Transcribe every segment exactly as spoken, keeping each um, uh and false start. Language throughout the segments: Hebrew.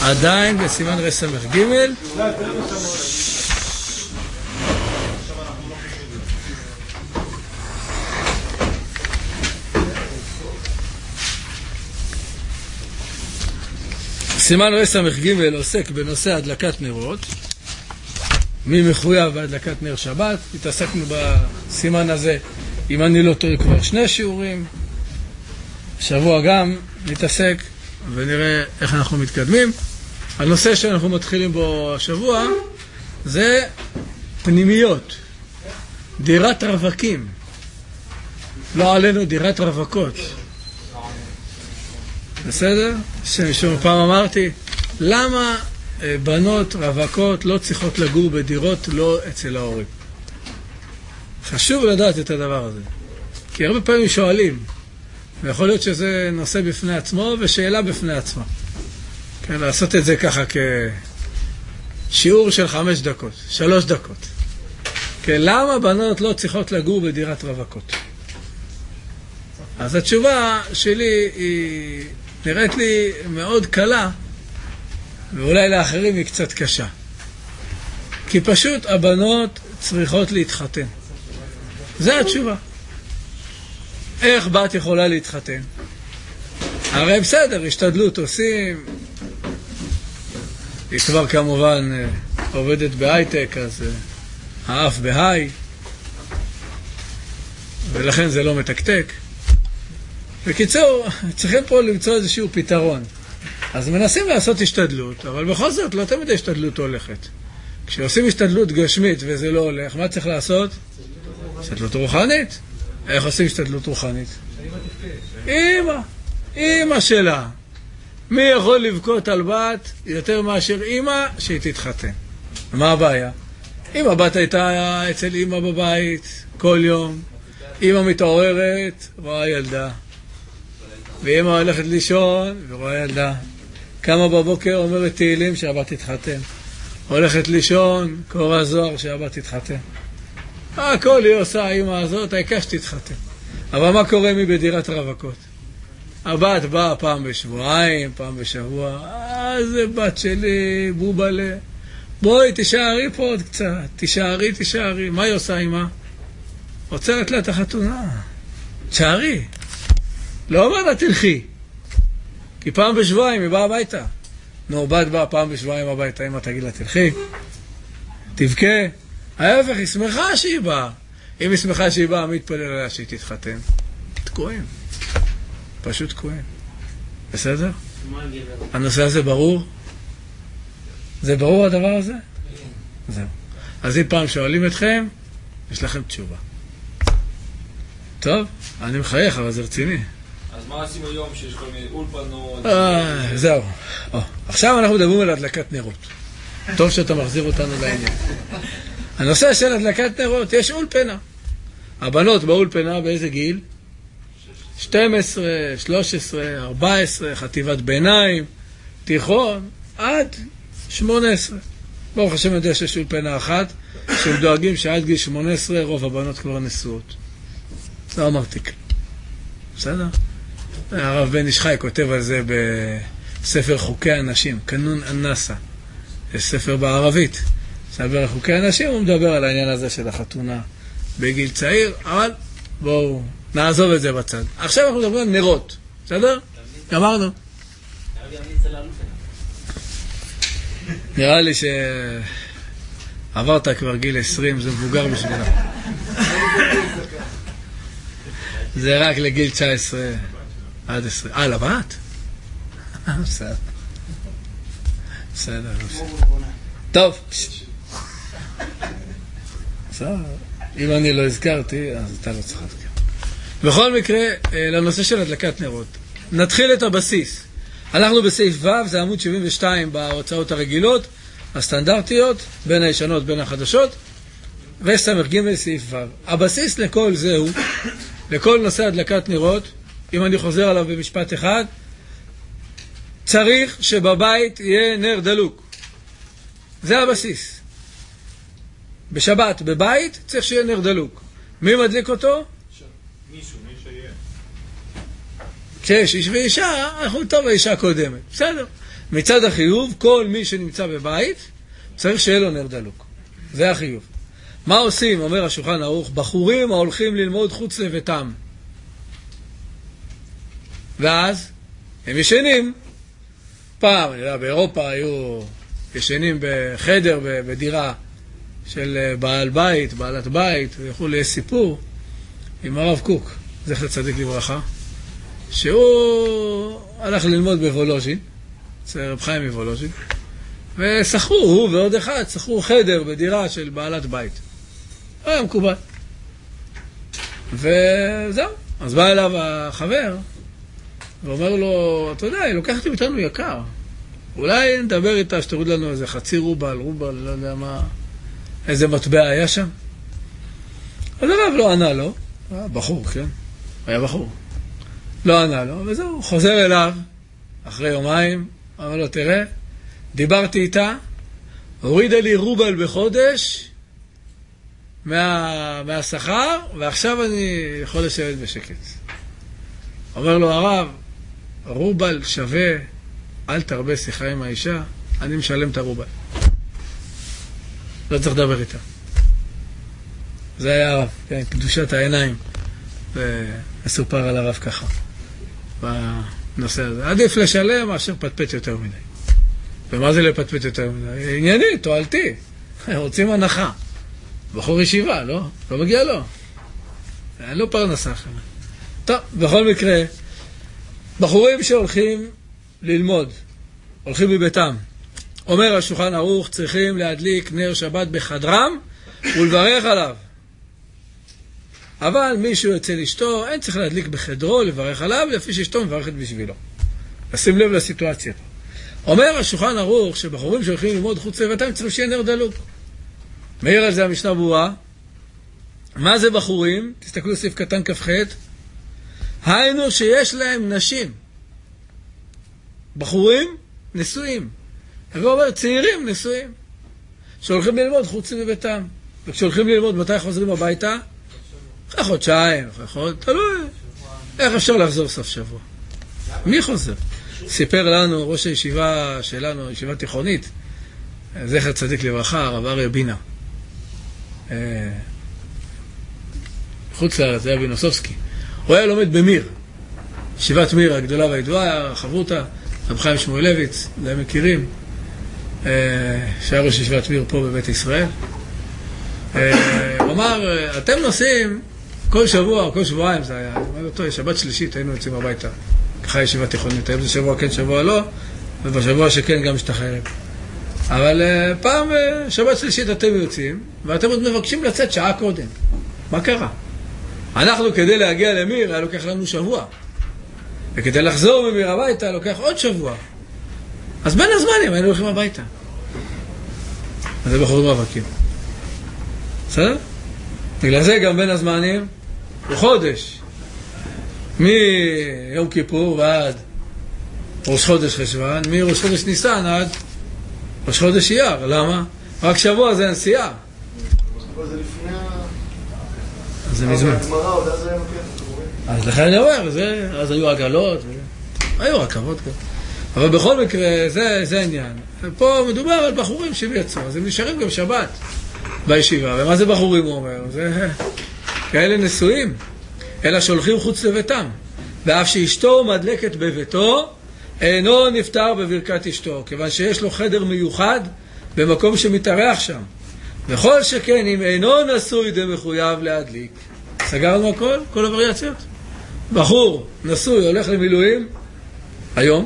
עדיין בסימן רס"ג. סימן רס"ג עוסק בנושא הדלקת נרות. מי מחויב בהדלקת נר שבת? התעסקנו בסימן הזה, אם אני לא טועה, כבר שני שיעורים. שבוע גם נתעסק ונראה איך אנחנו מתקדמים. הנושא שאנחנו מתחילים בו השבוע זה פנימיות, דירת רווקים. לא עלינו דירת רווקות. בסדר? שמשום פעם אמרתי, למה בנות רווקות לא צריכות לגור בדירות לא אצל ההורים? חשוב לדעת את הדבר הזה. כי הרבה פעמים שואלים, ויכול להיות שזה נושא בפני עצמו ושאלה בפני עצמה. כן, לעשות את זה ככה כשיעור של חמש דקות, שלוש דקות. כן, למה בנות לא צריכות לגור בדירת רווקות? אז התשובה שלי היא נראית לי מאוד קלה, ואולי לאחרים היא קצת קשה. כי פשוט הבנות צריכות להתחתן. זה התשובה. איך בת יכולה להתחתן? הרי בסדר, השתדלות עושים. היא כבר כמובן עובדת בהייטק, אז האף בהיי, ולכן זה לא מתקתק. בקיצור, צריכים פה למצוא איזשהו פתרון. אז מנסים לעשות השתדלות, אבל בכל זאת לא תמיד השתדלות הולכת. כשעושים השתדלות גשמית וזה לא הולך, מה צריך לעשות? השתדלות רוחנית. איך עושים השתדלות רוחנית? אמא, אמא שלה. מי יכול לבכות על בת יותר מאשר אמא שהיא תתחתן? מה הבעיה? אם הבת הייתה אצל אמא בבית כל יום, אמא מתעוררת, רואה ילדה. ואמא הולכת לישון ורואה ילדה. קמה בבוקר אומרת תהילים שהבת תתחתן. הולכת לישון, קורא זוהר שהבת תתחתן. הכל היא עושה, האמא הזאת, העיקר שתתחתן. אבל מה קורה מי בדירת רווקות? הבת באה פעם בשבועיים, פעם בשבוע. אה, זה בת שלי, בובלה. בואי, תישארי פה עוד קצת. תישארי, תישארי. מה היא עושה, אמא? עוצרת לה את החתונה. תשארי. לא אומר לה, תלכי. כי פעם בשבועיים היא באה הביתה. נו, בת באה פעם בשבועיים הביתה. אמא תגיד לה, תלכי. תבכה. ההפך, היא שמחה שהיא באה. אם היא שמחה שהיא באה, מי יתפלל עליה שהיא תתחתן? תקועים. פשוט תקועים. בסדר? הנושא הזה ברור? זה ברור הדבר הזה? זהו. אז אם פעם שואלים אתכם, יש לכם תשובה. טוב, אני מחייך, אבל זה רציני. אז מה עושים היום שיש כל מיני אולפנות? זהו. עכשיו אנחנו מדברים על הדלקת נרות. טוב שאתה מחזיר אותנו לעניין. הנושא של הדלקת נרות, יש אולפנה. הבנות באולפנה באיזה גיל? שתים עשרה, שלוש עשרה, ארבע עשרה, חטיבת ביניים, תיכון, עד שמונה עשרה. ברוך השם יודע שיש אולפנה אחת, שהם דואגים שעד גיל שמונה עשרה רוב הבנות כבר נשואות. לא אמרתי כלום. בסדר? הרב בן איש חי כותב על זה בספר חוקי הנשים, קנון אנסה. יש ספר בערבית. ספר על חוקי הנשים, הוא מדבר על העניין הזה של החתונה בגיל צעיר, אבל בואו נעזוב את זה בצד. עכשיו אנחנו מדברים על נרות. בסדר? גמרנו. נראה לי שעברת כבר גיל עשרים, זה מבוגר בשבילה. זה רק לגיל תשע עשרה עד עשרים. אה, לבת? בסדר. בסדר. טוב. בסדר. אם אני לא הזכרתי, אז אתה לא צריך להזכיר. בכל מקרה, לנושא של הדלקת נרות. נתחיל את הבסיס. אנחנו בסעיף ו', זה עמוד שבעים ושתיים בהוצאות הרגילות, הסטנדרטיות, בין הישנות, בין החדשות, וסמך ג' סעיף ו'. הבסיס לכל זהו, לכל נושא הדלקת נרות, אם אני חוזר עליו במשפט אחד, צריך שבבית יהיה נר דלוק. זה הבסיס. בשבת, בבית, צריך שיהיה נר דלוק. מי מדליק אותו? מישהו, מי שיהיה. כשיש איש ואישה, אנחנו טוב האישה קודמת. בסדר. מצד החיוב, כל מי שנמצא בבית, צריך שיהיה לו נר דלוק. זה החיוב. מה עושים, אומר השולחן ערוך, בחורים ההולכים ללמוד חוץ לביתם. ואז, הם ישנים. פעם, אני יודע, באירופה היו ישנים בחדר, בדירה של בעל בית, בעלת בית, ויכול להיות סיפור עם הרב קוק, זכר צדיק לברכה, שהוא הלך ללמוד בוולוז'ין, אצל רב חיים מוולוז'ין, ושכרו, הוא ועוד אחד, שכרו חדר בדירה של בעלת בית. היה מקובל. וזהו, אז בא אליו החבר, ואומר לו, אתה יודע, היא לוקחת אותנו יקר. אולי נדבר איתה שתוריד לנו איזה חצי רובל, רובל, לא יודע מה, איזה מטבע היה שם. אז הרב לא ענה לו, היה בחור, כן? היה בחור. לא ענה לו, וזהו, חוזר אליו, אחרי יומיים, אמר לו, תראה, דיברתי איתה, הורידה לי רובל בחודש מה, מהשכר, ועכשיו אני יכול לשבת בשקט. אומר לו הרב, רובל שווה, אל תרבה שיחה עם האישה, אני משלם את הרובל. לא צריך לדבר איתה. זה היה הרב, כן, קדושת העיניים. ומסופר על הרב ככה, בנושא הזה. עדיף לשלם מאשר פטפט יותר מדי. ומה זה לפטפט יותר מדי? ענייני, תועלתי. רוצים הנחה. בחור ישיבה, לא? לא מגיע לו. אין לו פרנסה אחרת. טוב, בכל מקרה, בחורים שהולכים ללמוד, הולכים מביתם. אומר השולחן ערוך, צריכים להדליק נר שבת בחדרם ולברך עליו. אבל מישהו יוצא לאשתו, אין צריך להדליק בחדרו, לברך עליו, לפי שאשתו מברכת בשבילו. לשים לב לסיטואציה. אומר השולחן ערוך, שבחורים שהולכים ללמוד חוץ לביתם, צריכים שיהיה נר דלוק. מעיר על זה המשנה ברורה. מה זה בחורים? תסתכלו סעיף קטן כ"ח. היינו שיש להם נשים. בחורים נשואים. הוא אומר, צעירים נשואים. שהולכים ללמוד חוץ לביתם. וכשהולכים ללמוד, מתי חוזרים הביתה? אחרי חודשיים, אחרי חודש, תלוי. איך אפשר לחזור סוף שבוע? מי חוזר? סיפר לנו ראש הישיבה שלנו, ישיבה תיכונית, זכר צדיק לברכה, הרב אריה בינה. חוץ לארץ, זה היה בנוסובסקי. הוא היה לומד במיר. ישיבת מיר הגדולה והידועה, חברותה, רב חיים שמואלביץ, אתם מכירים, שהיה ראש ישיבת מיר פה בבית ישראל. הוא אמר, אתם נוסעים כל שבוע, כל שבועיים זה היה, אומר אותו, שבת שלישית היינו יוצאים הביתה, ככה ישיבה תיכונית, היום זה שבוע כן, שבוע לא, ובשבוע שכן גם משתחררים. אבל פעם שבת שלישית אתם יוצאים, ואתם עוד מבקשים לצאת שעה קודם. מה קרה? אנחנו כדי להגיע למיר, היה לוקח לנו שבוע. וכדי לחזור ממיר הביתה, לוקח עוד שבוע. אז בין הזמנים היינו הולכים הביתה. אז זה בחורים מאבקים. בסדר? בגלל זה גם בין הזמנים הוא חודש. מיום כיפור ועד ראש חודש חשוון, מראש חודש ניסן עד ראש חודש אייר. למה? רק שבוע זה הנסיעה. אבל זה לפני ה... אז זה מזמן. אז לכן אני אומר, אז היו עגלות, היו רכבות כאלה. אבל בכל מקרה, זה, זה העניין. פה מדובר על בחורים שיצאו, אז הם נשארים גם שבת בישיבה. ומה זה בחורים, הוא אומר? זה כאלה נשואים, אלא שהולכים חוץ לביתם. ואף שאשתו מדלקת בביתו, אינו נפטר בברכת אשתו, כיוון שיש לו חדר מיוחד במקום שמתארח שם. וכל שכן, אם אינו נשוי, זה מחויב להדליק. סגרנו הכל? כל הווריאציות? בחור נשוי הולך למילואים היום,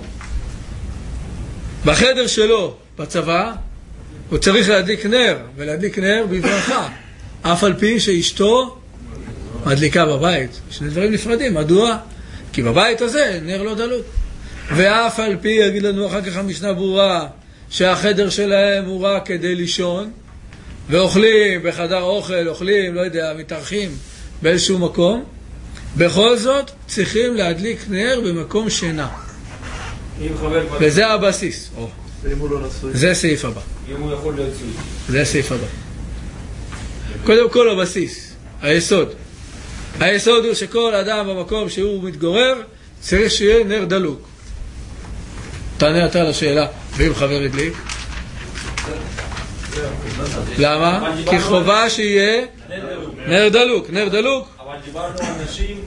בחדר שלו בצבא הוא צריך להדליק נר, ולהדליק נר בברכה, אף על פי שאשתו מדליקה בבית. שני דברים נפרדים. מדוע? כי בבית הזה נר לא דלוק. ואף על פי, יגיד לנו אחר כך המשנה ברורה, שהחדר שלהם הוא רק כדי לישון, ואוכלים בחדר אוכל, אוכלים, לא יודע, מתארחים באיזשהו מקום, בכל זאת צריכים להדליק נר במקום שינה. וזה הבסיס. זה סעיף הבא. אם הוא יכול להיות סעיף. זה סעיף הבא. קודם כל הבסיס, היסוד. היסוד הוא שכל אדם במקום שהוא מתגורר צריך שיהיה נר דלוק. תענה אתה לשאלה, ואם חבר הדליק? למה? כי חובה שיהיה נר דלוק, נר דלוק. אבל דיברנו על נשים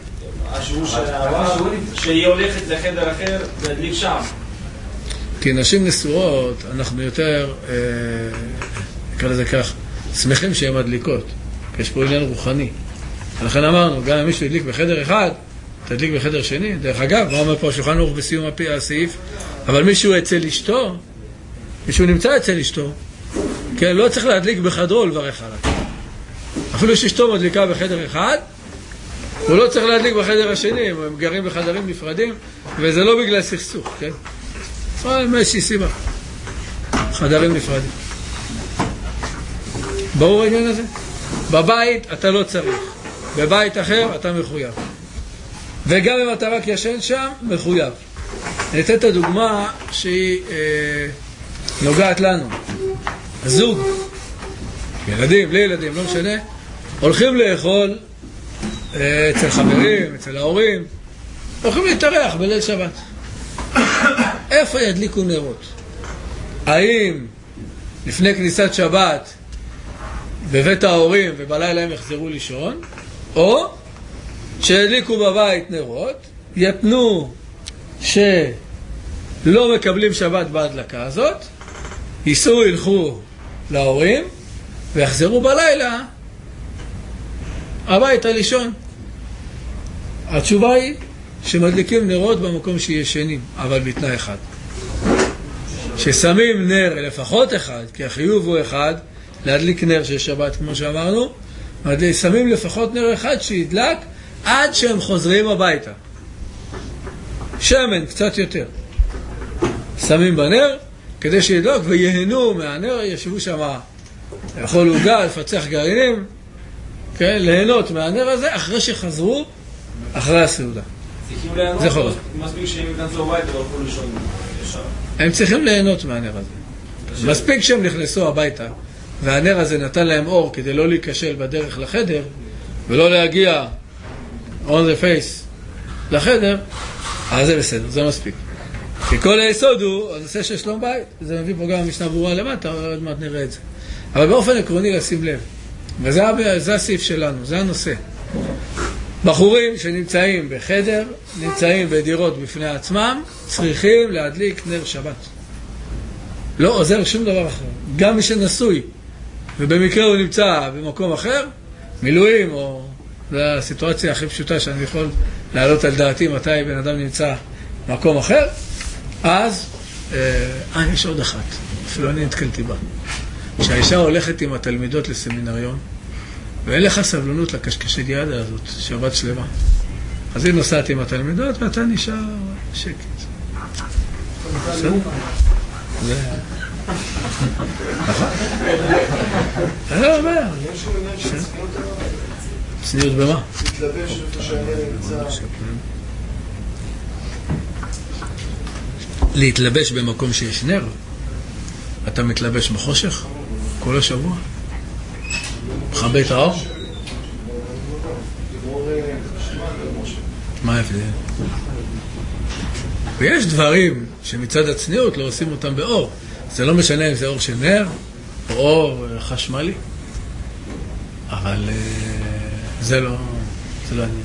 שהיא הולכת לחדר אחר והדליק שם. כי נשים נשואות, אנחנו יותר, נקרא לזה כך, שמחים שהן מדליקות. יש פה עניין רוחני. לכן אמרנו, גם אם מישהו הדליק בחדר אחד, תדליק בחדר שני. דרך אגב, מה אומר פה השולחן ערוך בסיום הסעיף? אבל מישהו אצל אשתו, מישהו נמצא אצל אשתו, כן, לא צריך להדליק בחדרו לברך עליו. אפילו שאשתו מדליקה בחדר אחד, הוא לא צריך להדליק בחדר השני, הם גרים בחדרים נפרדים, וזה לא בגלל סכסוך, כן? אבל מאיזושהי סיבה. חדרים נפרדים. ברור העניין הזה? בבית אתה לא צריך. בבית אחר אתה מחויב. וגם אם אתה רק ישן שם, מחויב. אני אתן את הדוגמה שהיא אה, נוגעת לנו. הזוג, ילדים, בלי ילדים, לא משנה, הולכים לאכול אה, אצל חברים, אצל ההורים, הולכים להתארח בליל שבת. איפה ידליקו נרות? האם לפני כניסת שבת בבית ההורים ובלילה הם יחזרו לישון, או שידליקו בבית נרות, יתנו שלא מקבלים שבת בהדלקה הזאת, ייסעו, ילכו להורים ויחזרו בלילה הביתה לישון. התשובה היא שמדליקים נרות במקום שישנים, אבל בתנאי אחד, ששמים נר לפחות אחד, כי החיוב הוא אחד, להדליק נר של שבת כמו שאמרנו, שמים לפחות נר אחד שידלק עד שהם חוזרים הביתה. שמן קצת יותר שמים בנר כדי שידלוק ויהנו מהנר, ישבו שם לאכול עוגה, לפצח גרעינים, כן? ליהנות מהנר הזה אחרי שחזרו אחרי הסעודה. זה חובה. מספיק שהם יכנסו הביתה והלכו לישון. הם צריכים ליהנות מהנר הזה. מספיק שהם נכנסו הביתה והנר הזה נתן להם אור כדי לא להיכשל בדרך לחדר ולא להגיע on the face לחדר, אז זה בסדר, זה מספיק. כי כל היסוד הוא הנושא של שלום בית. זה מביא פה גם המשנה ברורה למטה, עוד מעט נראה את זה. אבל באופן עקרוני לשים לב, וזה זה הסעיף שלנו, זה הנושא. בחורים שנמצאים בחדר, נמצאים בדירות בפני עצמם, צריכים להדליק נר שבת. לא עוזר שום דבר אחר. גם מי שנשוי ובמקרה הוא נמצא במקום אחר, מילואים, או זו הסיטואציה הכי פשוטה שאני יכול להעלות על דעתי מתי בן אדם נמצא במקום אחר, אז אה, יש עוד אחת, אפילו אני נתקלתי בה. כשהאישה הולכת עם התלמידות לסמינריון, ואין לך סבלנות לקשקשי יד הזאת, שבת שלמה. אז היא נוסעת עם התלמידות, ואתה נשאר שקט. זה... נכון? אני לא אומר. צניעות במה? להתלבש איפה שאני נמצא. להתלבש במקום שיש נר? אתה מתלבש בחושך? כל השבוע? מכבה את האור? מה ההבדל? ויש דברים שמצד הצניעות לא עושים אותם באור. זה לא משנה אם זה אור של נר או אור חשמלי, אבל זה לא זה לא עניין.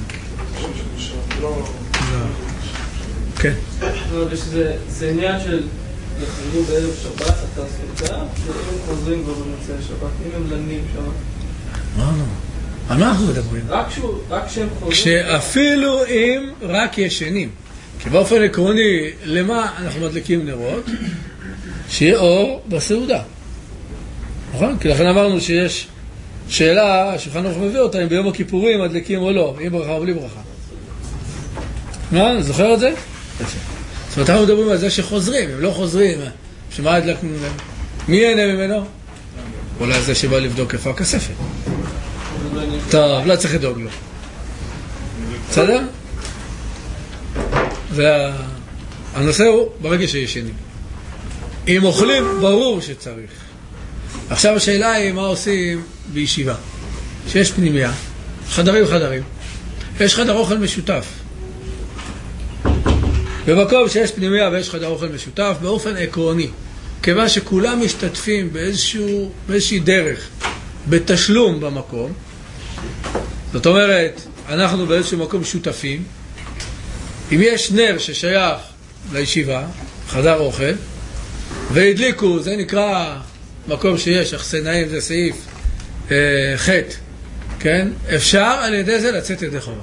כן. זה עניין של יחזרו בערב שבת, אתה סעודה, ואם הם חוזרים כבר במוצאי שבת, אם הם לנים שבת. מה לא? על מה אנחנו מדברים? רק כשהם חוזרים. כשאפילו אם רק ישנים. כי באופן עקרוני, למה אנחנו מדליקים נרות? שיהיה אור בסעודה. נכון? כי לכן אמרנו שיש שאלה, השולחן ערוך מביא אותה, אם ביום הכיפורים מדליקים או לא, עם ברכה או בלי ברכה. מה? זוכר את זה? זאת אומרת, אנחנו מדברים על זה שחוזרים, הם לא חוזרים. שמה הדלקנו להם? מי ייהנה ממנו? אולי זה שבא לבדוק איפה הכספת. טוב, לא צריך לדאוג לו. בסדר? והנושא הוא ברגע שישנים. אם אוכלים, ברור שצריך. עכשיו השאלה היא מה עושים בישיבה. שיש פנימיה, חדרים חדרים. יש חדר אוכל משותף. במקום שיש פנימיה ויש חדר אוכל משותף, באופן עקרוני, כיוון שכולם משתתפים באיזשהו, באיזושהי דרך, בתשלום במקום, זאת אומרת, אנחנו באיזשהו מקום שותפים, אם יש נר ששייך לישיבה, חדר אוכל, והדליקו, זה נקרא מקום שיש, אכסנאים, זה סעיף אה, חטא, כן? אפשר על ידי זה לצאת ידי חובה.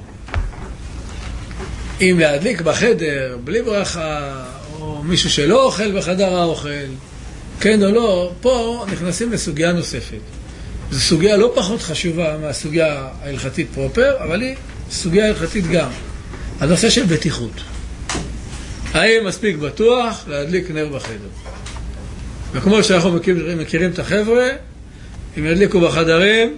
אם להדליק בחדר, בלי ברכה, או מישהו שלא אוכל בחדר האוכל, כן או לא, פה נכנסים לסוגיה נוספת. זו סוגיה לא פחות חשובה מהסוגיה ההלכתית פרופר, אבל היא סוגיה הלכתית גם. הנושא של בטיחות. האם מספיק בטוח להדליק נר בחדר? וכמו שאנחנו מכירים, מכירים את החבר'ה, אם ידליקו בחדרים,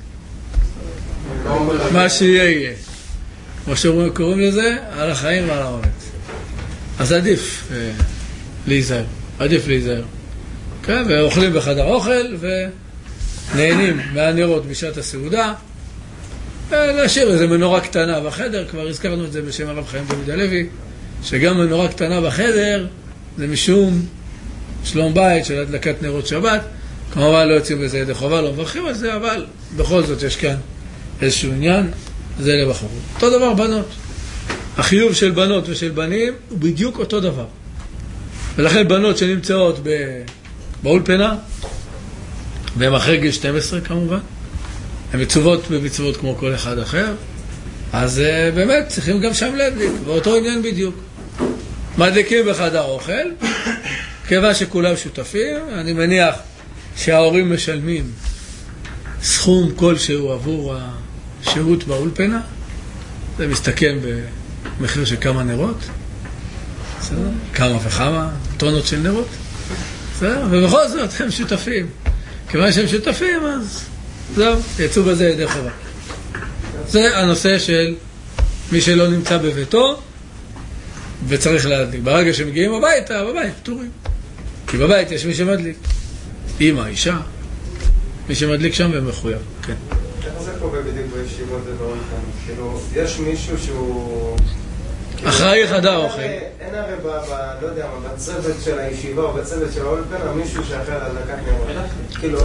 מה שיהיה יהיה. כמו שקוראים לזה, על החיים ועל האומץ. אז עדיף אה, להיזהר. עדיף להיזהר. כן? ואוכלים בחדר אוכל ונהנים מהנרות בשעת הסעודה. להשאיר איזו מנורה קטנה בחדר, כבר הזכרנו את זה בשם הרב חיים דוד הלוי, שגם מנורה קטנה בחדר זה משום שלום בית של הדלקת נרות שבת. כמובן לא יוצאים בזה ידי חובה, לא מברכים על זה, אבל בכל זאת יש כאן איזשהו עניין, זה לבחור. אותו דבר בנות. החיוב של בנות ושל בנים הוא בדיוק אותו דבר. ולכן בנות שנמצאות באולפנה, והן אחרי גיל שתים עשרה כמובן, הן מצוות במצוות כמו כל אחד אחר, אז uh, באמת צריכים גם שם להדליק, ואותו עניין בדיוק. מדליקים בחדר אוכל, כיוון שכולם שותפים, אני מניח שההורים משלמים סכום כלשהו עבור השהות באולפנה, זה מסתכם במחיר של כמה נרות, בסדר? כמה וכמה טונות של נרות, בסדר? ובכל זאת הם שותפים. כיוון שהם שותפים, אז זהו, יצאו בזה ידי חובה. זה הנושא של מי שלא נמצא בביתו וצריך להדליק. ברגע שמגיעים הביתה, בבית פטורים. כי בבית יש מי שמדליק. אמא, אישה, מי שמדליק שם ומחויב. כן. איך זה קורה בדיוק בישיבות ודברים כאן? כאילו, יש מישהו שהוא... אחראי חדר אוכל. אין הרי ב... לא יודע מה, בצוות של הישיבה או בצוות של האולפנה, מישהו שאחראי על הדלקת נרות. כאילו...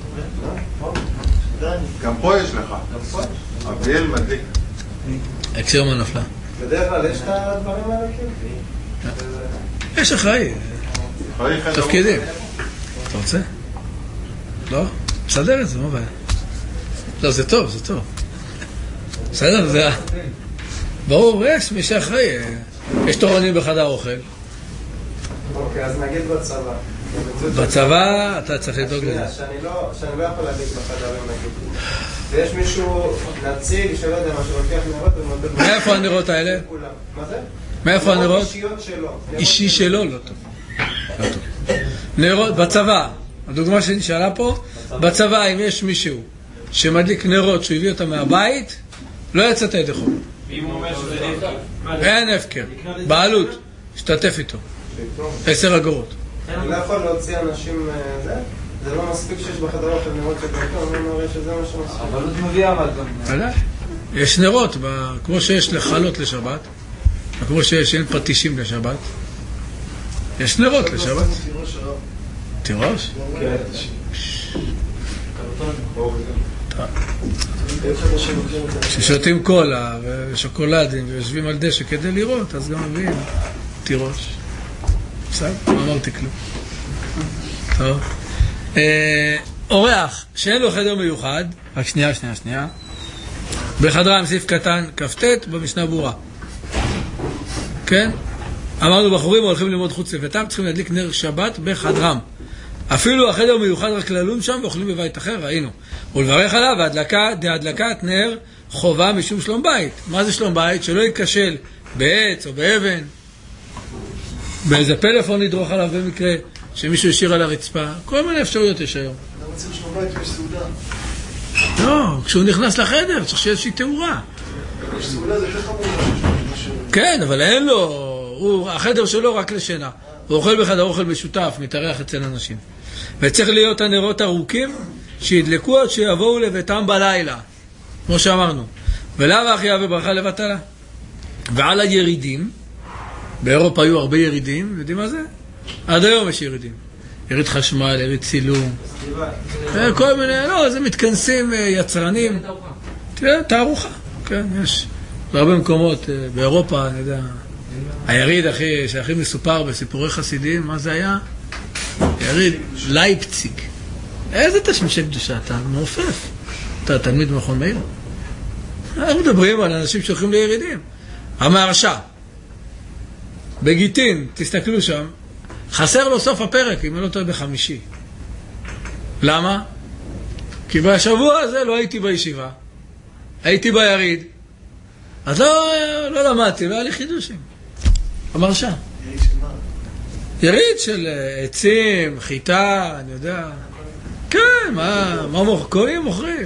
גם פה יש לך. אביאל מדליק. אקסיומה נפלה. בדרך כלל יש את הדברים האלה כאילו? יש אחראי. תפקידים. אתה רוצה? לא? בסדר את זה, מה בעיה? לא, זה טוב, זה טוב. בסדר, זה... ברור, יש מי שאחראי. יש תורנים בחדר אוכל. אוקיי, אז נגיד בצבא. בצבא אתה צריך לדאוג לזה. שאני לא יכול להדליק בחדרים נגיד. ויש מישהו נציג שלא יודע מה שלוקח נרות. מאיפה הנרות האלה? מה זה? מאיפה הנרות? אישיות שלו. אישי שלו? לא טוב. לא טוב. נרות, בצבא, הדוגמה שנשאלה פה, בצבא אם יש מישהו שמדליק נרות שהוא הביא אותם מהבית, לא יצאת ידי חובה. ואם הוא אומר שזה הפקר? אין הפקר. בעלות, שתתף איתו. עשר אגורות. אני לא יכול להוציא אנשים, זה? זה לא מספיק שיש בחדר אוכל נרות שדרכו, אני אומר שזה מה שמספיק. אבל הוא מביא אבל גם... יש נרות, כמו שיש לחלות לשבת, כמו שיש אין פטישים לשבת, יש נרות לשבת. תירוש? כן. כששותים קולה ושוקולדים ויושבים על דשא כדי לראות, אז גם מביאים תירוש. בסדר? לא אמרתי כלום. טוב. אורח שאין לו חדר מיוחד, רק שנייה, שנייה, שנייה. בחדרם סעיף קטן כ"ט במשנה ברורה. כן? אמרנו בחורים הולכים ללמוד חוץ לביתם, צריכים להדליק נר שבת בחדרם. אפילו החדר מיוחד רק ללון שם ואוכלים בבית אחר, ראינו. ולברך עליו, והדלקה, דהדלקת נר חובה משום שלום בית. מה זה שלום בית? שלא ייכשל בעץ או באבן, באיזה פלאפון ידרוך עליו במקרה שמישהו ישיר על הרצפה. כל מיני אפשרויות יש היום. למה צריך שלום בית ויש סעודה? לא, כשהוא נכנס לחדר צריך שיהיה איזושהי תאורה. יש סעודה זה יותר חמור. כן, אבל אין לו, הוא, החדר שלו רק לשינה. הוא אוכל בחדר אוכל משותף, מתארח אצל אנשים. וצריך להיות הנרות ארוכים שידלקו עד שיבואו לביתם בלילה, כמו שאמרנו. ולאו אחיה וברכה לבטלה. ועל הירידים, באירופה היו הרבה ירידים, יודעים מה זה? עד היום יש ירידים. יריד חשמל, יריד צילום. כל מיני, לא, זה מתכנסים יצרנים. תערוכה, כן, יש. בהרבה מקומות, באירופה, אני יודע, היריד הכי, שהכי מסופר בסיפורי חסידים, מה זה היה? יריד לייפציג. איזה תשמישי קדושה, אתה מעופף. אתה תלמיד מכון מאיר. אנחנו מדברים על אנשים שהולכים לירידים. המהרשע. בגיטין, תסתכלו שם, חסר לו סוף הפרק, אם אני לא טועה בחמישי. למה? כי בשבוע הזה לא הייתי בישיבה. הייתי ביריד. אז לא, לא למדתי, לא היה לי חידושים. המהרשע. יריד של מה? יריד של עצים, חיטה, אני יודע. כן, מה, מה מוכרים? מוכרים.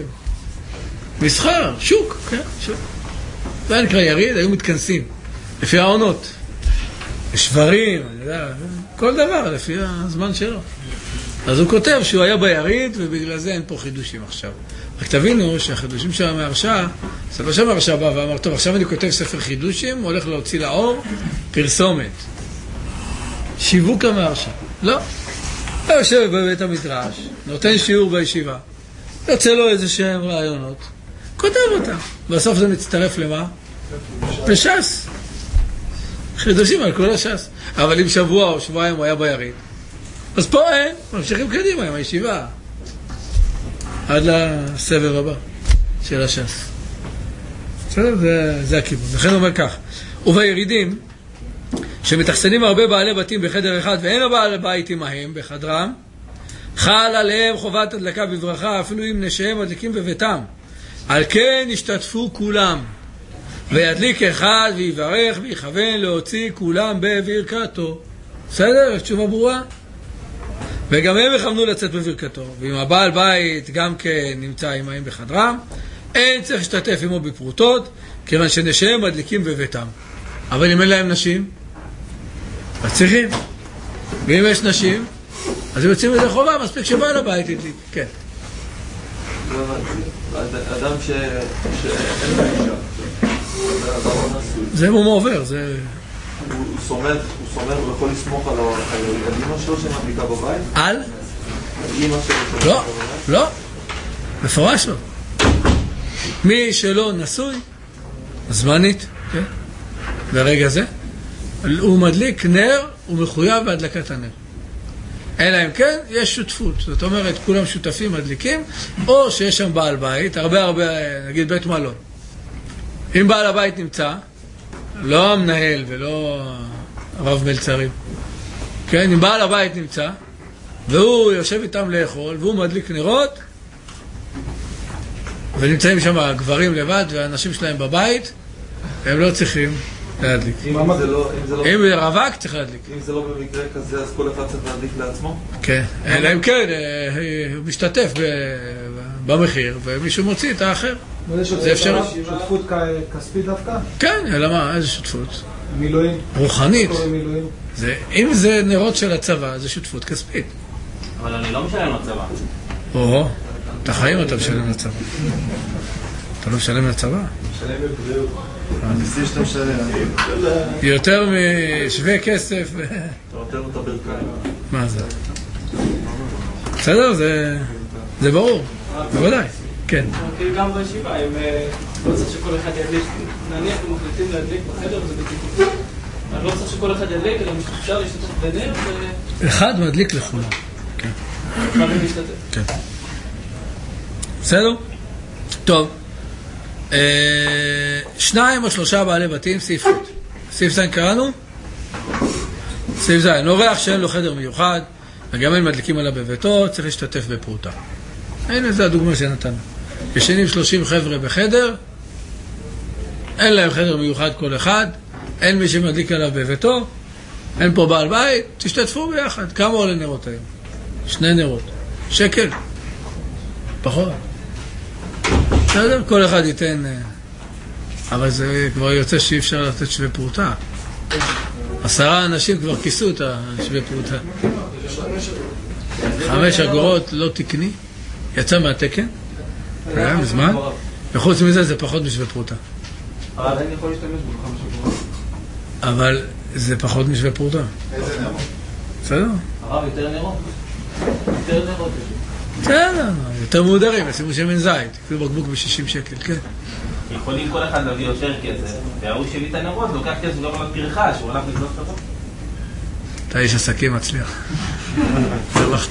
מסחר, שוק, כן, שוק. זה היה נקרא יריד, היו מתכנסים. לפי העונות. שברים, אני יודע, כל דבר, לפי הזמן שלו. אז הוא כותב שהוא היה ביריד, ובגלל זה אין פה חידושים עכשיו. רק תבינו שהחידושים של המהרשע, זה לא שהמהרשע בא ואמר, טוב, עכשיו אני כותב ספר חידושים, הוא הולך להוציא לאור פרסומת. שיווק המהרשע. לא. הוא יושב בבית המדרש, נותן שיעור בישיבה, יוצא לו איזה שהם רעיונות, כותב אותם. בסוף זה מצטרף למה? לש"ס. חידושים על כל הש"ס. אבל אם שבוע או שבועיים הוא היה ביריד, אז פה אין, ממשיכים קדימה עם הישיבה. עד לסבב הבא של הש"ס. בסדר? זה, זה הכיוון. לכן הוא אומר כך. ובירידים, שמתחסנים הרבה בעלי בתים בחדר אחד, ואין הבעל בית עמהם בחדרם, חל עליהם חובת הדלקה בברכה, אפילו אם נשיהם מדליקים בביתם. על כן השתתפו כולם, וידליק אחד ויברך ויכוון להוציא כולם בברכתו. בסדר? יש תשובה ברורה? וגם הם יכוונו לצאת בברכתו. ואם הבעל בית גם כן נמצא עמהם בחדרם, אין צריך להשתתף עמו בפרוטות, כיוון שנשיהם מדליקים בביתם. אבל אם אין להם נשים, אז צריכים. ואם יש נשים, אז הם יוצאים לזה חובה, מספיק שבעל הבית ידליק. כן. אדם שאין לו אישה, זה מום עובר, זה... הוא סומך, הוא סומך, הוא יכול לסמוך על אמא שלו שמדליקה בבית? על? אמא שלו? לא, לא. מפורש לא. מי שלא נשוי, זמנית, כן? ברגע זה, הוא מדליק נר, הוא מחויב בהדלקת הנר. אלא אם כן, יש שותפות. זאת אומרת, כולם שותפים מדליקים, או שיש שם בעל בית, הרבה הרבה, נגיד בית מלון. אם בעל הבית נמצא, לא המנהל ולא הרב מלצרים, כן, אם בעל הבית נמצא, והוא יושב איתם לאכול, והוא מדליק נרות, ונמצאים שם הגברים לבד, והאנשים שלהם בבית, הם לא צריכים להדליק. אם זה לא... אם זה רווק, צריך להדליק. אם זה לא במקרה כזה, אז כל אחד צריך להדליק לעצמו? כן, אלא אם כן, הוא משתתף במחיר, ומישהו מוציא את האחר. זה אפשר? שותפות כספית דווקא? כן, אלא מה? איזה שותפות? מילואים. רוחנית. אם זה נרות של הצבא, זה שותפות כספית. אבל אני לא משלם לצבא. או, את החיים אתה משלם לצבא. אתה לא משלם לצבא? משלם בבריאות. הניסי שאתה משלם. יותר משווה כסף. אתה נותן לו את הברכיים. מה זה? בסדר, זה ברור. בוודאי, כן. כאילו גם בישיבה, אם לא צריך שכל אחד ידליק, נניח הם מחליטים להדליק בחדר וזה בתיקוף. אני לא צריך שכל אחד ידליק, אלא אפשר להשתתף בנר ו... אחד מדליק לכולם. כן. חייבים להשתתף. כן. בסדר? טוב. שניים או שלושה בעלי בתים, סעיף ח'. סעיף זין קראנו? סעיף זין. נורח שאין לו חדר מיוחד, וגם אין מדליקים עליו בביתו, צריך להשתתף בפרוטה. הנה, זו הדוגמה שנתנו. ישנים שלושים חבר'ה בחדר, אין להם חדר מיוחד כל אחד, אין מי שמדליק עליו בביתו, אין פה בעל בית, תשתתפו ביחד. כמה עולה נרות היום? שני נרות. שקל. פחות. בסדר? כל אחד ייתן... אבל זה כבר יוצא שאי אפשר לתת שווה פרוטה. עשרה אנשים כבר כיסו את השווה פרוטה. חמש אגורות לא תקני. יצא מהתקן. היה מזמן. וחוץ מזה זה פחות משווה פרוטה. אבל אני יכול להשתמש בו חמש אגורות. אבל זה פחות משווה פרוטה. איזה נרות? בסדר? הרב יותר נרות. יותר נרות. בסדר, יותר מודרים, ישימו שמן זית. אפילו בקבוק ב-שישים שקל, כן. יכולים כל אחד להביא יותר כסף, והוא שהביא את הנרות, לוקח כסף גם על הפרחה, שהוא הולך לגזוף כזאת. אתה איש עסקים מצליח. הרווחת.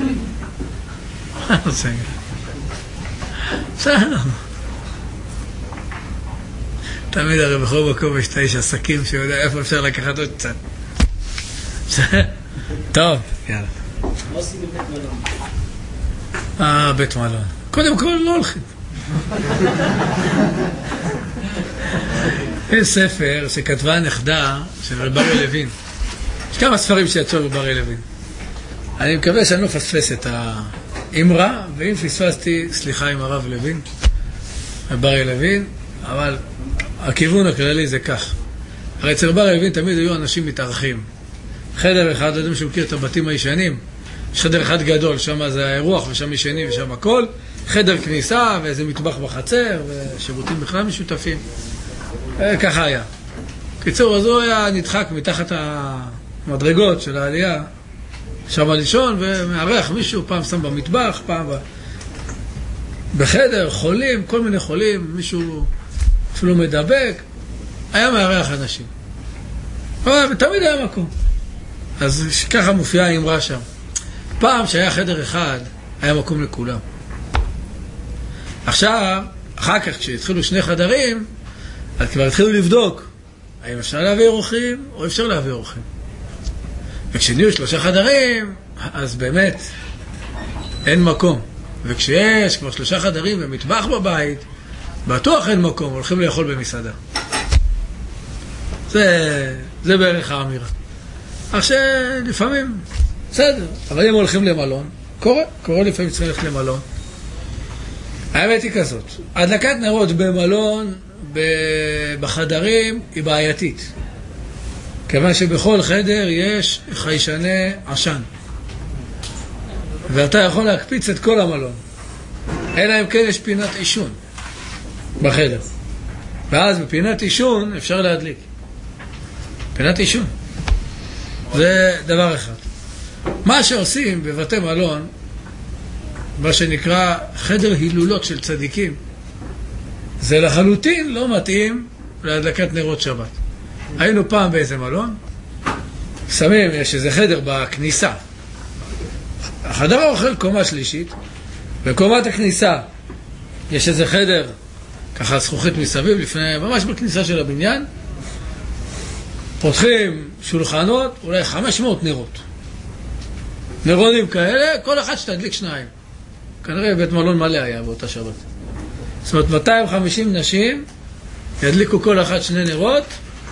בסדר. תמיד הרי בכל מקום יש את האיש עסקים שיודע איפה אפשר לקחת עוד קצת. טוב, יאללה. מה עושים בבית מלון? אה, בית מלון. קודם כל לא הולכים. יש ספר שכתבה הנכדה של רב אריה לוין. יש כמה ספרים שיצאו רב אריה לוין. אני מקווה שאני לא פספס את האמרה, ואם פספסתי, סליחה עם הרב לוין, רב אריה לוין, אבל הכיוון הכללי זה כך. הרי אצל רב אריה לוין תמיד היו אנשים מתארחים. חדר אחד, אדם שמכיר את הבתים הישנים, יש חדר אחד גדול, שם זה האירוח ושם ישנים ושם הכל, חדר כניסה ואיזה מטבח בחצר ושירותים בכלל משותפים. ככה היה. קיצור, אז הוא היה נדחק מתחת המדרגות של העלייה, שם לישון ומארח מישהו, פעם שם במטבח, פעם בחדר, חולים, כל מיני חולים, מישהו אפילו מדבק, היה מארח אנשים. אבל תמיד היה מקום. אז ככה מופיעה האמרה שם. פעם שהיה חדר אחד, היה מקום לכולם. עכשיו, אחר כך כשהתחילו שני חדרים, אז כבר התחילו לבדוק האם אפשר להביא אורחים או אפשר להביא אורחים. וכשנהיו שלושה חדרים, אז באמת אין מקום. וכשיש כבר שלושה חדרים ומטבח בבית, בטוח אין מקום, הולכים לאכול במסעדה. זה, זה בערך האמירה. עכשיו, לפעמים, בסדר, אבל אם הולכים למלון, קורה, קורה לפעמים צריכים ללכת למלון. האמת היא כזאת, הדלקת נרות במלון, בחדרים, היא בעייתית. כיוון שבכל חדר יש חיישני עשן. ואתה יכול להקפיץ את כל המלון. אלא אם כן יש פינת עישון בחדר. ואז בפינת עישון אפשר להדליק. פינת עישון. זה דבר אחד. מה שעושים בבתי מלון, מה שנקרא חדר הילולות של צדיקים, זה לחלוטין לא מתאים להדלקת נרות שבת. היינו פעם באיזה מלון, שמים, יש איזה חדר בכניסה. החדר האוכל קומה שלישית, בקומת הכניסה יש איזה חדר, ככה זכוכית מסביב, לפני, ממש בכניסה של הבניין, פותחים שולחנות, אולי חמש מאות נרות. נרונים כאלה, כל אחד שתדליק שניים. כנראה בית מלון מלא היה באותה שבת. זאת אומרת, מאתיים וחמישים נשים ידליקו כל אחד שני נרות,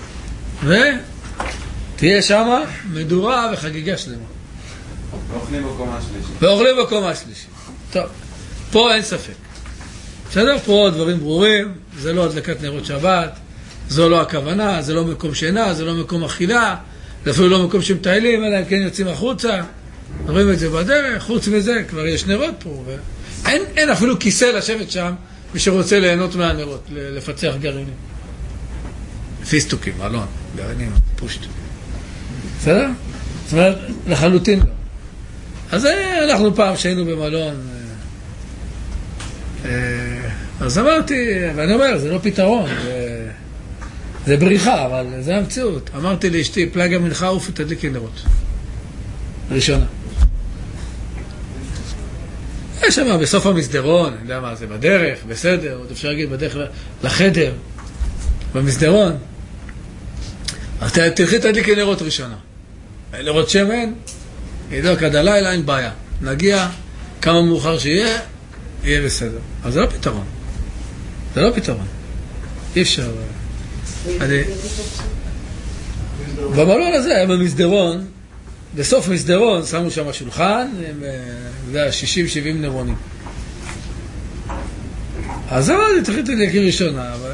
ותהיה שמה מדורה וחגיגה שלמה. ואוכלים בקומה שלישית. ואוכלים בקומה שלישית. טוב, פה אין ספק. בסדר? פה דברים ברורים, זה לא הדלקת נרות שבת, זו לא הכוונה, זה לא מקום שינה, זה לא מקום אכילה, זה אפילו לא מקום שמטיילים, אלא אם כן יוצאים החוצה, רואים את זה בדרך, חוץ מזה כבר יש נרות פה, ואין, אין אפילו כיסא לשבת שם, מי שרוצה ליהנות מהנרות, לפצח גרעינים. פיסטוקים, אלון, גרעינים, פושט. בסדר? זאת אומרת, לחלוטין לא. אז אנחנו פעם שהיינו במלון, אז אמרתי, ואני אומר, זה לא פתרון, זה, זה בריחה, אבל זה המציאות. אמרתי לאשתי, פלגה מנחה עוף ותדליקי נרות. ראשונה. יש שם בסוף המסדרון, אני יודע מה, זה בדרך, בסדר, עוד אפשר להגיד בדרך לחדר, במסדרון. אז תלכי תדליקי נרות ראשונה. נרות שמן, ידוק עד הלילה, אין בעיה. נגיע, כמה מאוחר שיהיה, יהיה בסדר. אז זה לא פתרון. זה לא פתרון. אי אפשר. אני... במלון הזה היה במסדרון, בסוף מסדרון שמו שם שולחן, זה שישים שבעים נרונים. אז אמרתי, תחליט להכיר ראשונה, אבל...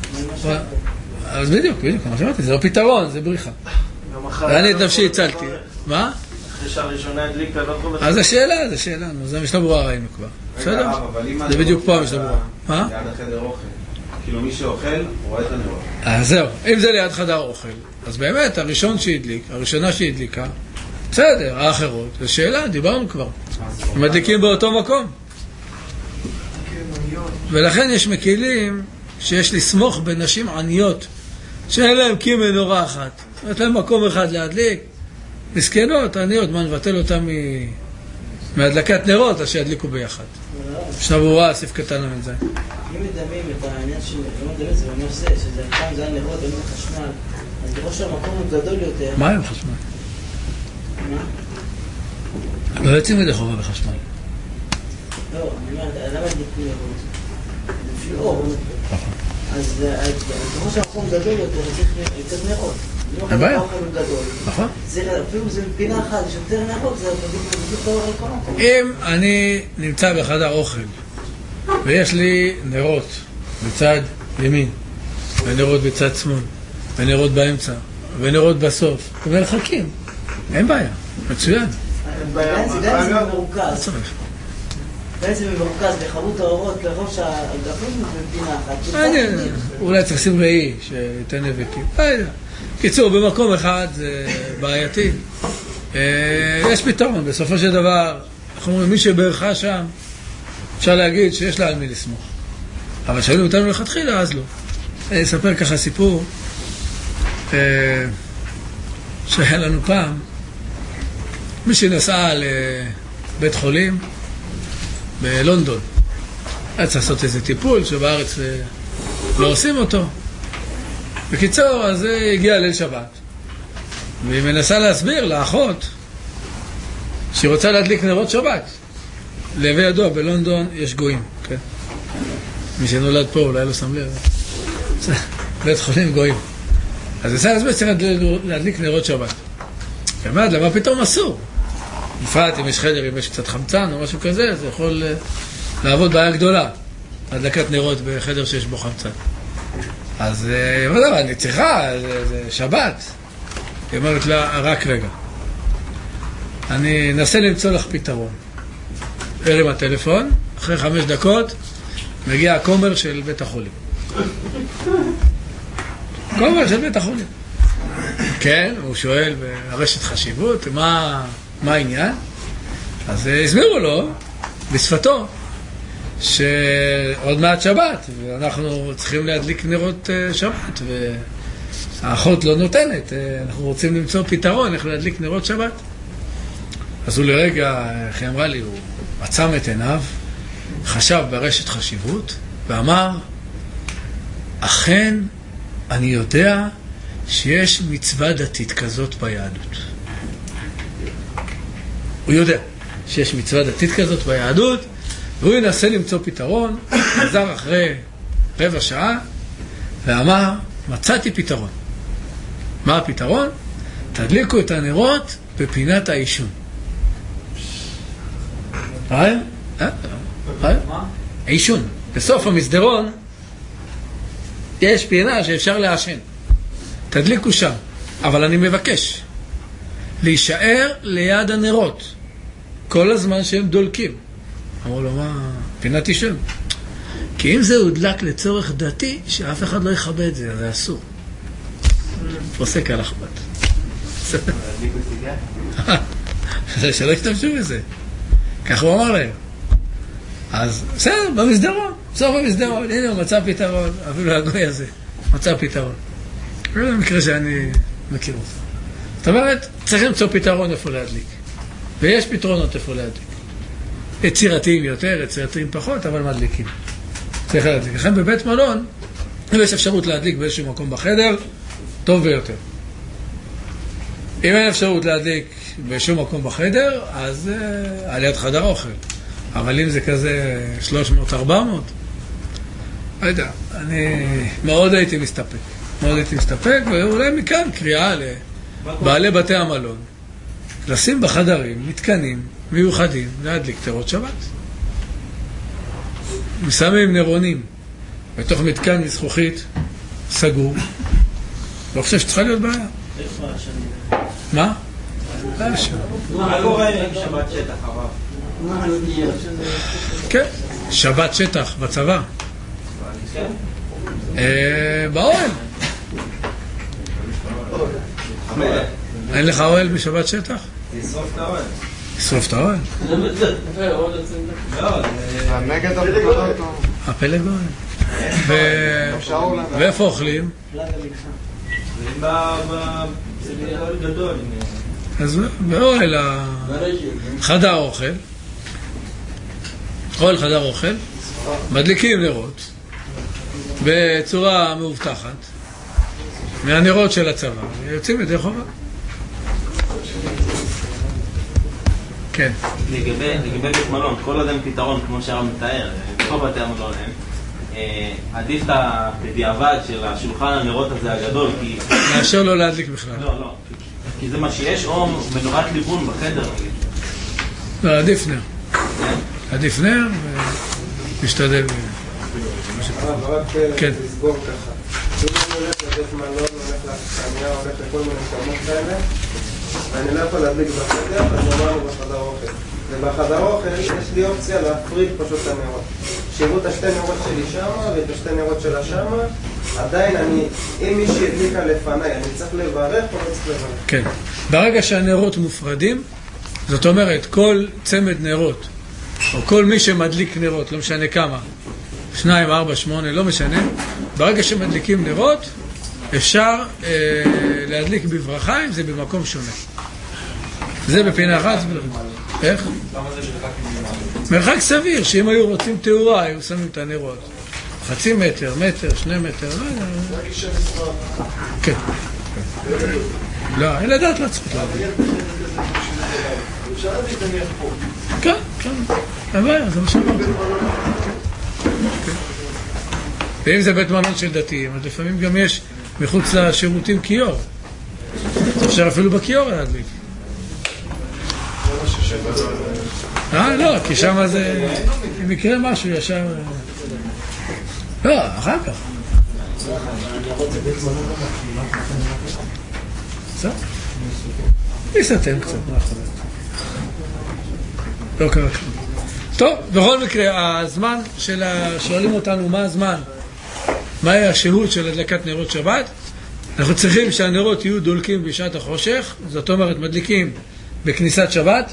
אז בדיוק, בדיוק, כמו שאמרתי, זה לא פתרון, זה בריחה. ואני את נפשי הצלתי. מה? אחרי שהראשונה הדליקה, לא יכול... אז השאלה, זה שאלה, זה משנה ברורה ראינו כבר. בסדר? זה בדיוק פה משנה ברורה. מה? ליד החדר אוכל. כאילו מי שאוכל, הוא רואה את הנרות. אז זהו, אם זה ליד חדר אוכל, אז באמת הראשון שהדליק, הראשונה שהדליקה, בסדר, האחרות, זו שאלה, דיברנו כבר. מדליקים באותו מקום. ולכן יש מקילים שיש לסמוך בנשים עניות, שאין להם כי מנורה אחת. יש להם מקום אחד להדליק. מסכנות, עניות, מה נבטל אותם מ... מהדלקת נרות, אז שידליקו ביחד. עכשיו הוא ראה, סעיף קטן למן זה. אם מדמים את העניין של... אם מדמים את זה ואני עושה, שזה פעם זה היה נרות, אין חשמל, אז בראש שהמקום הוא גדול יותר. מה עם חשמל? מה? לא יוצאים מדי חובה בחשמל. לא, אני אומרת, למה הדליקו נרות? לפי אור. אז בראש שהמקום גדול יותר, צריך יותר נרות. אין בעיה. נכון. אפילו זה מפינה אחת, יש יותר נרות, זה בדיוק לא על כל מקום. אם אני נמצא בחדר אוכל ויש לי נרות בצד ימין ונרות בצד שמאל ונרות באמצע ונרות בסוף ומרחקים, אין בעיה, מצוין. גם זה מרוכז. בעצם מרוכז בחרות האורות לראש הגפים במדינה אחת. אולי צריך לשים ראי שייתן נבקים. קיצור, במקום אחד זה בעייתי. יש פתרון, בסופו של דבר, אנחנו אומרים, מי שברכה שם, אפשר להגיד שיש לה על מי לסמוך. אבל שאלו אותנו לכתחילה, אז לא. אני אספר ככה סיפור שהיה לנו פעם, מי שנסע לבית חולים בלונדון, היה צריך לעשות איזה טיפול שבארץ לא עושים אותו. בקיצור, אז הגיע ליל שבת, והיא מנסה להסביר לאחות שהיא רוצה להדליק נרות שבת. להווי ידוע, בלונדון יש גויים, כן? מי שנולד פה אולי לא שם לב. בית חולים גויים. אז היא להסביר שצריך להדליק נרות שבת. באמת, למה פתאום אסור? בפרט אם יש חדר, אם יש קצת חמצן או משהו כזה, זה יכול לעבוד בעיה גדולה, הדלקת נרות בחדר שיש בו חמצן. אז מה דבר, אני צריכה, זה, זה שבת. היא אומרת לה, רק רגע. אני אנסה למצוא לך פתרון. הרים הטלפון, אחרי חמש דקות, מגיע הקומר של בית החולים. קומר של בית החולים. כן, הוא שואל, הרשת חשיבות, מה, מה העניין? אז הסבירו לו, בשפתו, שעוד מעט שבת, ואנחנו צריכים להדליק נרות שבת, והאחות לא נותנת, אנחנו רוצים למצוא פתרון, איך להדליק נרות שבת. אז הוא לרגע, איך היא אמרה לי, הוא עצם את עיניו, חשב ברשת חשיבות, ואמר, אכן אני יודע שיש מצווה דתית כזאת ביהדות. הוא יודע שיש מצווה דתית כזאת ביהדות, והוא ינסה למצוא פתרון, חזר אחרי רבע שעה, ואמר, מצאתי פתרון. מה הפתרון? תדליקו את הנרות בפינת העישון. ראי? ראי? עישון. בסוף המסדרון, יש פינה שאפשר לעשן. תדליקו שם. אבל אני מבקש, להישאר ליד הנרות, כל הזמן שהם דולקים. אמרו לו, מה? פינת עישון. כי אם זה הודלק לצורך דתי, שאף אחד לא יכבה את זה, זה אסור. פוסק על החבט. שלא ישתמשו בזה. כך הוא אמר להם. אז בסדר, במסדרון. בסוף במסדרון. הנה, הוא מצא פתרון. אפילו הגוי הזה. מצא פתרון. זה המקרה שאני מכיר אותו. זאת אומרת, צריך למצוא פתרון איפה להדליק. ויש פתרונות איפה להדליק. יצירתיים יותר, יצירתיים פחות, אבל מדליקים. צריך להדליק. לכן בבית מלון, אם יש אפשרות להדליק באיזשהו מקום בחדר, טוב ביותר. אם אין אפשרות להדליק באיזשהו מקום בחדר, אז uh, על יד חדר אוכל. אבל אם זה כזה שלוש מאות ארבע מאות, לא יודע, אני מאוד הייתי מסתפק. מאוד הייתי מסתפק, ואולי מכאן קריאה לבעלי בתי המלון. לשים בחדרים מתקנים מיוחדים להדליק נרות שבת. מסמים נרונים בתוך מתקן מזכוכית סגור. לא חושב שצריכה להיות בעיה. מה? מה קורה עם שבת שטח הרב? כן, שבת שטח בצבא. באוהל. אין לך אוהל בשבת שטח? תשרוף את האוהל. תשרוף את האוהל? נגד הפלגות. הפלג אוהל. ואיפה אוכלים? גדול. אז באוהל חדר אוכל, אוהל חדר אוכל, מדליקים נרות בצורה מאובטחת מהנרות של הצבא, יוצאים ידי חובה. כן. לגבי בית מלון, כל עוד אין פתרון כמו שהרב מתאר, בכל בתי המלון אין, עדיף את הבדיעבד של השולחן הנרות הזה הגדול, כי... מאשר לא להדליק בכלל. לא, לא. כי זה מה שיש, או מנורת ליבון בחדר. לא, עדיף נר. עדיף נר ומשתדל. רק לסגור ככה. אם אני הולך לבית מלון, הולך לחניה, הולך לכל מיני מקומות כאלה, ואני לא יכול להדליק בחדר, אז אמרנו בחדר אוכל. ובחדר אוכל יש לי אופציה להפריד פשוט את הנרות. שירו את השתי נרות שלי שמה ואת השתי נרות שלה שמה, עדיין אני, אם מישהי הדליקה לפניי, אני צריך לברך או לא צריך לברך? כן. ברגע שהנרות מופרדים, זאת אומרת, כל צמד נרות, או כל מי שמדליק נרות, לא משנה כמה, שניים, ארבע, שמונה, לא משנה, ברגע שמדליקים נרות, אפשר אה, להדליק בברכה אם זה במקום שונה. זה בפינה אחת. איך? מרחק סביר, שאם היו רוצים תאורה, היו שמים את הנרות. חצי מטר, מטר, שני מטר, לא יודע. כן. לא, אין לדעת לא צריכות להביא. אפשר להביא את הנר פה. כן, כן. אבל זה מה שאמרתי. ואם זה בית מלון של דתיים, אז לפעמים גם יש מחוץ לשירותים כיור. אפשר אפילו בכיור להדליק. אה, לא, כי שם זה... אם יקרה משהו ישר... לא, אחר כך. בסדר? ניסתם קצת מאחורי. לא קרה כלום. טוב, בכל מקרה, הזמן של... שואלים אותנו מה הזמן, מהי השהות של הדלקת נרות שבת. אנחנו צריכים שהנרות יהיו דולקים בשעת החושך, זאת אומרת מדליקים בכניסת שבת,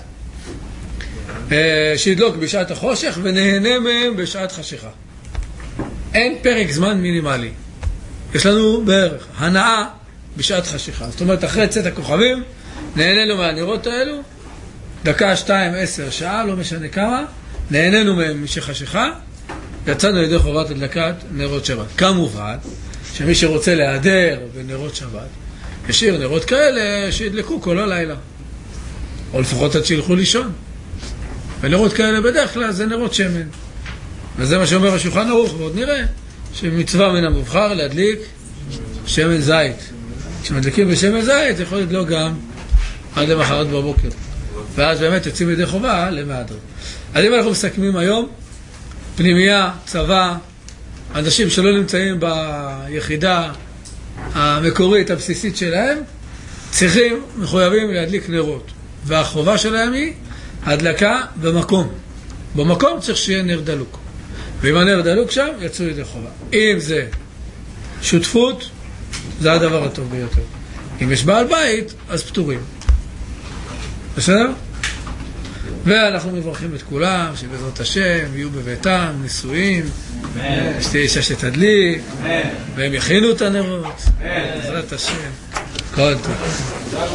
שידלוק בשעת החושך ונהנה מהם בשעת חשיכה. אין פרק זמן מינימלי. יש לנו בערך הנאה בשעת חשיכה. זאת אומרת, אחרי צאת הכוכבים, נהנינו מהנרות האלו, דקה, שתיים, עשר, שעה, לא משנה כמה, נהנינו מהם משחשיכה, יצאנו לידי חובת הדלקת נרות שבת. כמובן, שמי שרוצה להיעדר בנרות שבת, ישאיר נרות כאלה שידלקו כל הלילה. או לפחות עד שילכו לישון. ונרות כאלה בדרך כלל זה נרות שמן. וזה מה שאומר השולחן ערוך, ועוד נראה שמצווה מן המובחר להדליק שמן זית. כשמדליקים בשמן זית, יכול לדלוק גם עד למחרת בבוקר. ואז באמת יוצאים ידי חובה למהדרין. אז אם אנחנו מסכמים היום, פנימייה, צבא, אנשים שלא נמצאים ביחידה המקורית, הבסיסית שלהם, צריכים, מחויבים להדליק נרות. והחובה שלהם היא הדלקה במקום. במקום צריך שיהיה נר דלוק. ואם הנר דלוק שם, יצאו ידי חובה. אם זה שותפות, זה הדבר הטוב ביותר. אם יש בעל בית, אז פטורים. בסדר? ואנחנו מברכים את כולם, שבעזרת השם יהיו בביתם, נישואים, שתהיה אישה שתדליק, והם יכינו את הנרות. בעזרת השם. כל טוב.